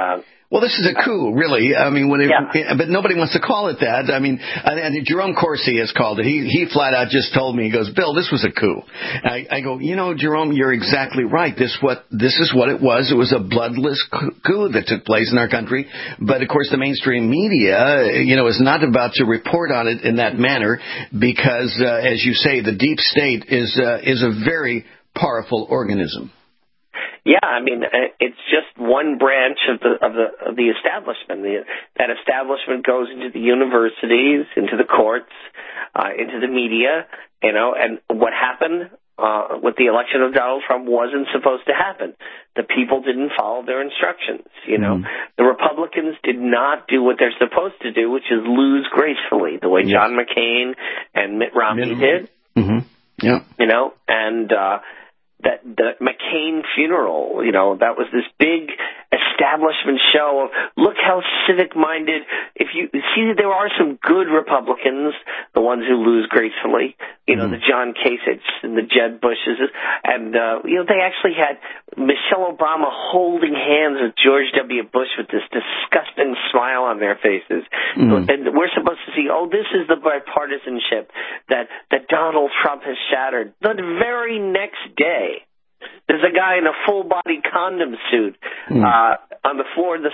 Well, this is a coup, really. I mean, but nobody wants to call it that. I mean, and Jerome Corsi has called it. He flat out just told me, he goes, Bill, this was a coup. I go, Jerome, you're exactly right. This is what it was. It was a bloodless coup that took place in our country. But of course, the mainstream media, is not about to report on it in that manner because, as you say, the deep state is a very powerful organism. Yeah, I mean, it's just one branch of the establishment. That establishment goes into the universities, into the courts, into the media, and what happened with the election of Donald Trump wasn't supposed to happen. The people didn't follow their instructions, The Republicans did not do what they're supposed to do, which is lose gracefully, the way John McCain and Mitt Romney did. Mm-hmm. Yeah. And that the McCain funeral, that was this big establishment show of look how civic-minded. If you see, there are some good Republicans, the ones who lose gracefully, the John Kasich and the Jeb Bushes, and they actually had Michelle Obama holding hands with George W. Bush with this disgusting smile on their faces. And we're supposed to see, this is the bipartisanship that Donald Trump has shattered. The very next day, there's a guy in a full-body condom suit on the floor in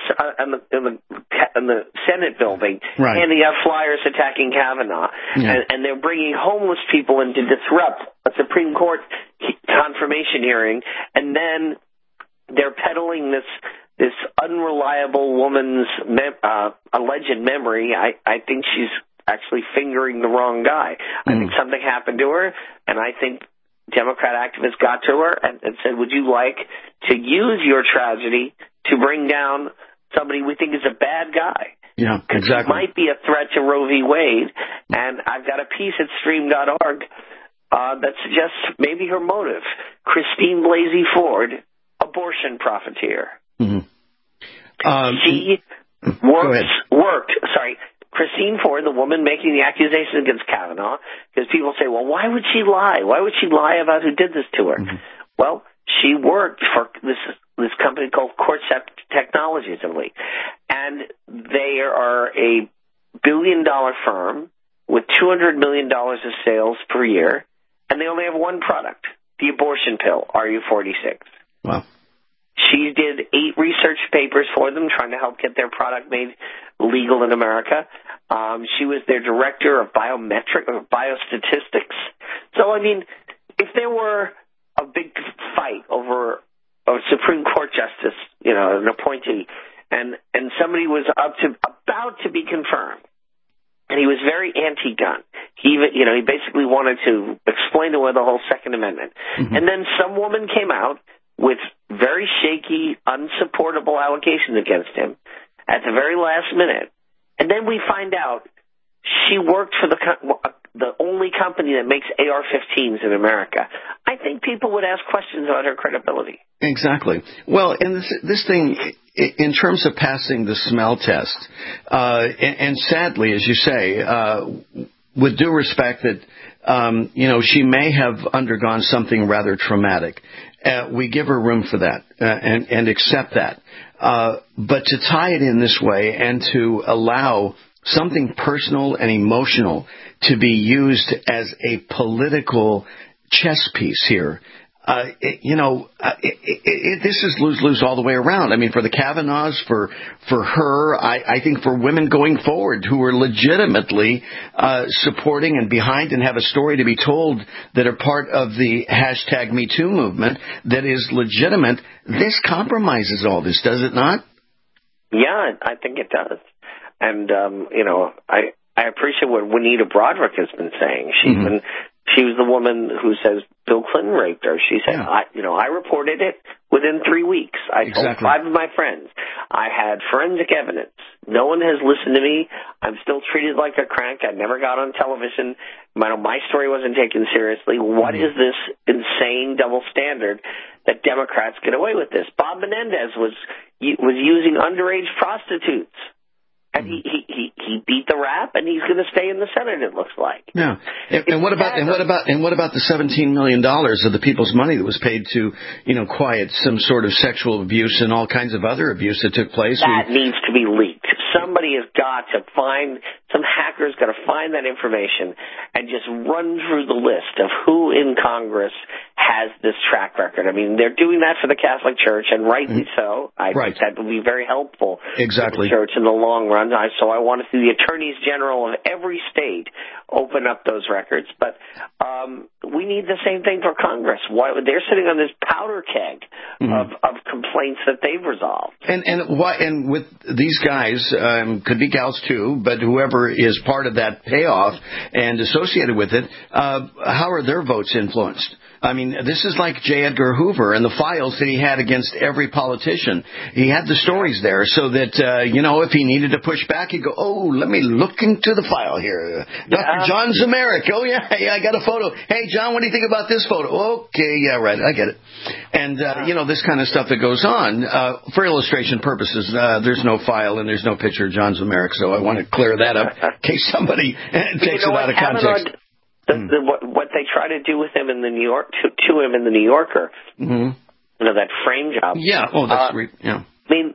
the Senate building, handing out flyers attacking Kavanaugh, and they're bringing homeless people in to disrupt a Supreme Court confirmation hearing, and then they're peddling this unreliable woman's alleged memory. I think she's actually fingering the wrong guy. I think something happened to her, and I think Democrat activists got to her and said, would you like to use your tragedy to bring down somebody we think is a bad guy? Yeah, exactly. He might be a threat to Roe v. Wade, and I've got a piece at stream.org that suggests maybe her motive, Christine Blasey Ford, abortion profiteer. She worked. Christine Ford, the woman making the accusation against Kavanaugh, because people say, well, why would she lie? Why would she lie about who did this to her? Well, she worked for this company called Corcept Technologies, I believe, and they are a billion-dollar firm with $200 million of sales per year, and they only have one product, the abortion pill, RU46. Wow. She did 8 research papers for them, trying to help get their product made legal in America. She was their director of biostatistics. So, I mean, if there were a big fight over a Supreme Court justice, an appointee, and somebody was about to be confirmed, and he was very anti-gun. He basically wanted to explain away the whole Second Amendment. And then some woman came out with very shaky, unsupportable allegations against him at the very last minute. And then we find out she worked for the only company that makes AR-15s in America. I think people would ask questions about her credibility. Exactly. Well, and this thing, in terms of passing the smell test, and sadly, as you say, with due respect that, she may have undergone something rather traumatic. We give her room for that and accept that. But to tie it in this way and to allow something personal and emotional to be used as a political chess piece here, this is lose-lose all the way around. I mean, for the Kavanaughs, for her, I think for women going forward who are legitimately supporting and behind and have a story to be told that are part of the hashtag #MeToo movement that is legitimate, this compromises all this, does it not? Yeah, I think it does. And, I appreciate what Juanita Broderick has been saying. She was the woman who says Bill Clinton raped her. She said, I reported it within 3 weeks. I told 5 of my friends. I had forensic evidence. No one has listened to me. I'm still treated like a crank. I never got on television. My story wasn't taken seriously. What is this insane double standard that Democrats get away with this? Bob Menendez was using underage prostitutes And he beat the rap, and he's going to stay in the Senate. It looks like. Yeah. And what about the $17 million of the people's money that was paid to, quiet some sort of sexual abuse and all kinds of other abuse that took place? That needs to be leaked. Somebody has got to some hacker's got to find that information and just run through the list of who in Congress has this track record. I mean, they're doing that for the Catholic Church, and rightly so. I think that will be very helpful for the Church in the long run. So I want to see the attorneys general of every state open up those records. But we need the same thing for Congress. They're sitting on this powder keg of complaints that they've resolved. And with these guys, could be gals too, but whoever is part of that payoff and associated with it, how are their votes influenced? I mean, this is like J. Edgar Hoover and the files that he had against every politician. He had the stories there so that, if he needed to push back, he'd go, let me look into the file here. Dr. John Zemerick. Oh, yeah, I got a photo. Hey, John, what do you think about this photo? Okay, yeah, right, I get it. And, this kind of stuff that goes on. For illustration purposes, there's no file and there's no picture of John Zemerick, so I want to clear that up in case somebody takes it out of context. What they try to do with him in the New York to him in the New Yorker, that frame job. Yeah. Oh, that's yeah. I mean,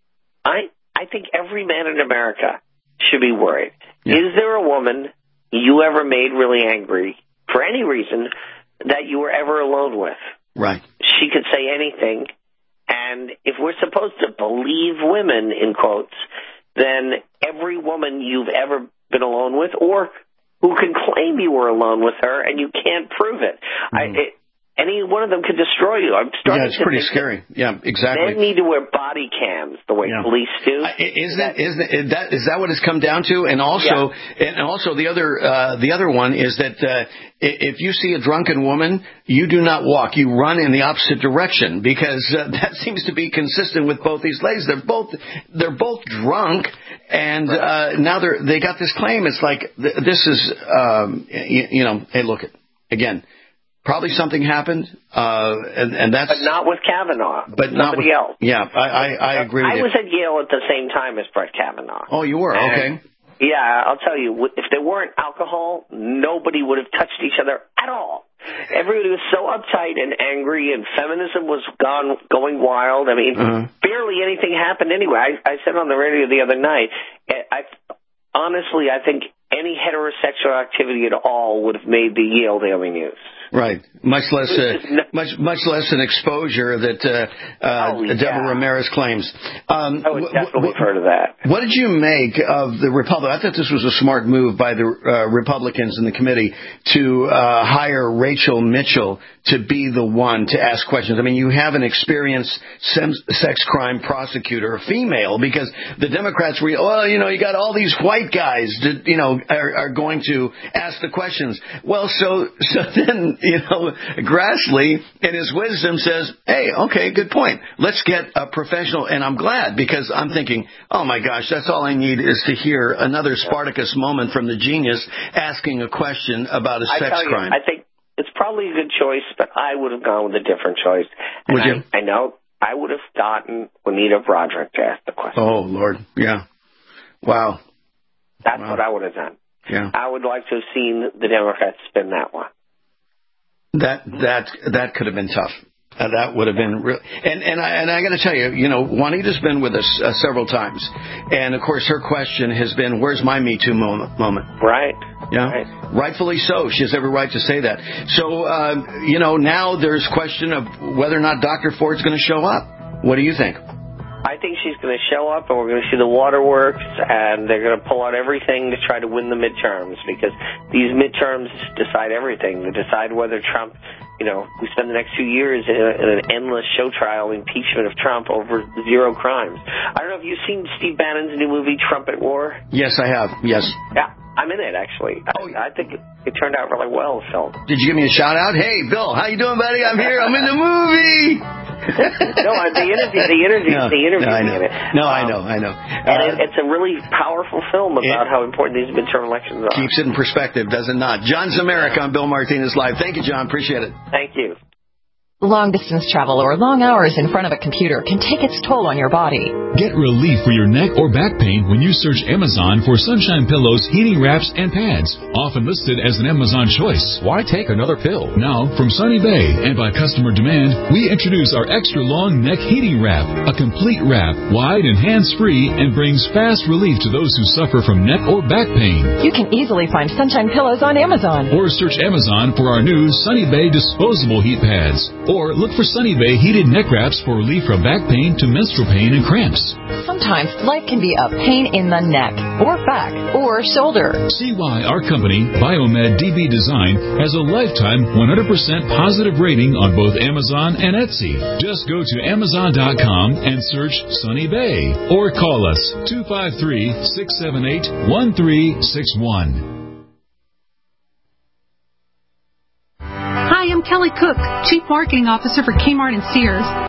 I think every man in America should be worried. Yeah. Is there a woman you ever made really angry for any reason that you were ever alone with? Right. She could say anything, and if we're supposed to believe women in quotes, then every woman you've ever been alone with, or who can claim you were alone with her and you can't prove it. Any one of them could destroy you. I'm starting it's pretty scary. Yeah, exactly. They need to wear body cams the way police do. Is that what it's come down to? And also, the other one is that if you see a drunken woman, you do not walk. You run in the opposite direction, because that seems to be consistent with both these ladies. They're both drunk, and now they got this claim. It's like this is hey, look again. Probably something happened, and that's... But not with Kavanaugh. But not with... else. Yeah, I agree with you. I was at Yale at the same time as Brett Kavanaugh. Oh, you were? Okay. Yeah, I'll tell you, if there weren't alcohol, nobody would have touched each other at all. Everybody was so uptight and angry, and feminism was going wild. I mean, barely anything happened anyway. I said on the radio the other night, honestly, I think any heterosexual activity at all would have made the Yale Daily News. Right. Much less an exposure that Deborah Ramirez claims. I would definitely heard of that. What did you make of the Republicans? I thought this was a smart move by the Republicans in the committee to hire Rachel Mitchell to be the one to ask questions. I mean, you have an experienced sex crime prosecutor, female, because the Democrats were, you got all these white guys that, are going to ask the questions. Well, so then, Grassley, in his wisdom, says, hey, okay, good point. Let's get a professional. And I'm glad, because I'm thinking, oh, my gosh, that's all I need is to hear another Spartacus moment from the genius asking a question about a sex crime. I think it's probably a good choice, but I would have gone with a different choice. Would you? I know. I would have gotten Juanita Broderick to ask the question. Oh, Lord. Yeah. Wow. That's what I would have done. Yeah. I would like to have seen the Democrats spin that one. That could have been tough. That would have been real. And I got to tell you, Juanita's been with us several times, and of course her question has been, "Where's my Me Too moment?" Right. Yeah. Right. Rightfully so. She has every right to say that. So now there's question of whether or not Dr. Ford's going to show up. What do you think? I think she's going to show up, and we're going to see the waterworks, and they're going to pull out everything to try to win the midterms, because these midterms decide everything. They decide whether Trump, we spend the next 2 years in an endless show trial impeachment of Trump over zero crimes. I don't know if you've seen Steve Bannon's new movie, Trumpet War. Yes, I have. Yes. Yeah, I'm in it, actually. I think it turned out really well, Phil. Did you give me a shout-out? Hey, Bill, how you doing, buddy? I'm here. I'm in the movie. No, the interview. In it. No, I know. And it's a really powerful film about how important these midterm elections are. Keeps it in perspective, does it not? John Zemerick on Bill Martinez Live. Thank you, John. Appreciate it. Thank you. Long distance travel or long hours in front of a computer can take its toll on your body. Get relief for your neck or back pain when you search Amazon for Sunshine Pillows, heating wraps, and pads, often listed as an Amazon choice. Why take another pill? Now, from Sunny Bay and by customer demand, we introduce our extra long neck heating wrap, a complete wrap, wide and hands-free, and brings fast relief to those who suffer from neck or back pain. You can easily find Sunshine Pillows on Amazon. Or search Amazon for our new Sunny Bay disposable heat pads. Or look for Sunny Bay heated neck wraps for relief from back pain to menstrual pain and cramps. Sometimes life can be a pain in the neck, or back, or shoulder. See why our company, Biomed DB Design, has a lifetime 100% positive rating on both Amazon and Etsy. Just go to Amazon.com and search Sunny Bay. Or call us 253-678-1361. Hi, I'm Kelly Cook, Chief Marketing Officer for Kmart and Sears.